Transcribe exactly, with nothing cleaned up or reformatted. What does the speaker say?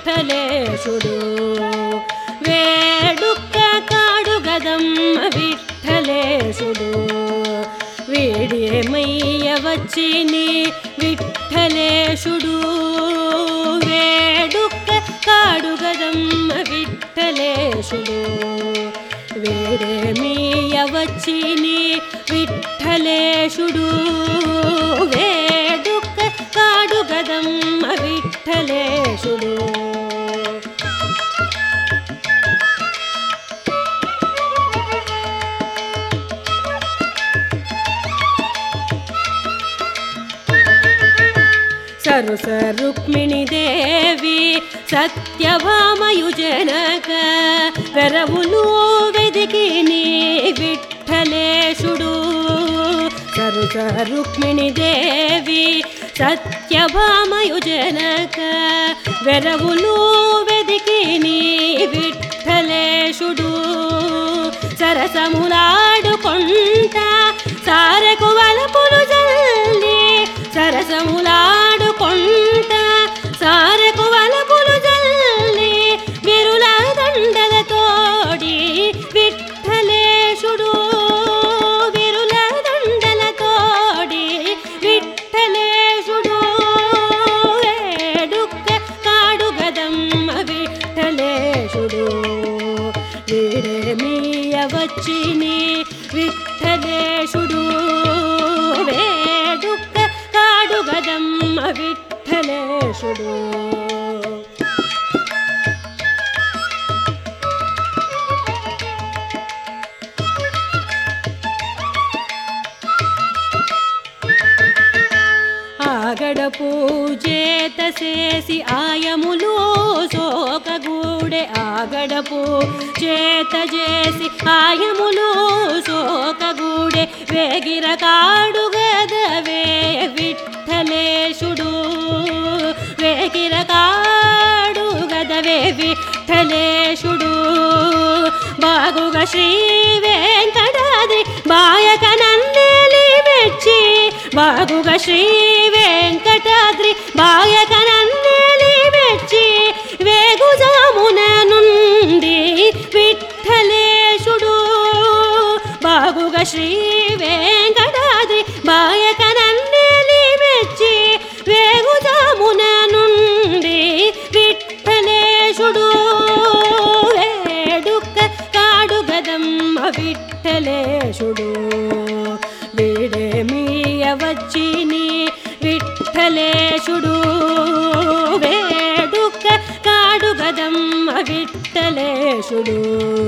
విఠలేశుడు వేడుక కాడుగదమ్మ విఠలేశుడు వీడేమయ్య వచ్చిని విఠలేశుడు వేడుక కాడుగదమ్మ విఠలేశుడు వేడేమయ్య వచ్చిని విఠలేశుడు వేడుక కాడుగదమ్మ విఠలేశుడు సరుస రుక్మిణి దేవి సత్యభామయు జనక వెరవులు వెదికిని విఠలేశుడు సరుస రుక్మిణి దేవి సత్యభామయు జనక వెరవులు వెదికిని విఠలేశుడు సరసములాడుకొంట సారెకు వలపులు జల్లి సరసములాడుకొంట సారెకు వలపులు జల్లి విరుల దండలతోడి విఠలేశుడు విరుల దండలతోడి విఠలేశుడు వేడుక కాడుగదమ్మ విఠలేశుడు వీడేమీయ వచ్చిని విఠలేశుడు వేడుక కాడుగదమ్మ విఠలేశుడు ఆగడ పూజేత చేసి ఆయములు సోకగూడె ఆగడ పూజేత చేసి ఆయములు సోకగూడె వేగిర కాడుగదవే విఠలేశుడు వేగిర కాడుగదవే విఠలేశుడు బాగుగా శ్రీ వెంకటాద్రి బాయక నన్నేలి మెచ్చి బాగుగా శ్రీ వెంకటాద్రి బాయక నన్నేలి మెచ్చి వేగుజామున నుండి విఠలేశుడు బాగుగా శ్రీ వెంకటాద్రి బాయక నన్నేలి మెచ్చి వేగుజామున నుండి విఠలేశుడు వేడుక కాడుగదమ్మ విఠలేశుడు వీడేమీయ వచ్చిని విఠలేశుడు వేడుక కాడుగదమ్మ విఠలేశుడు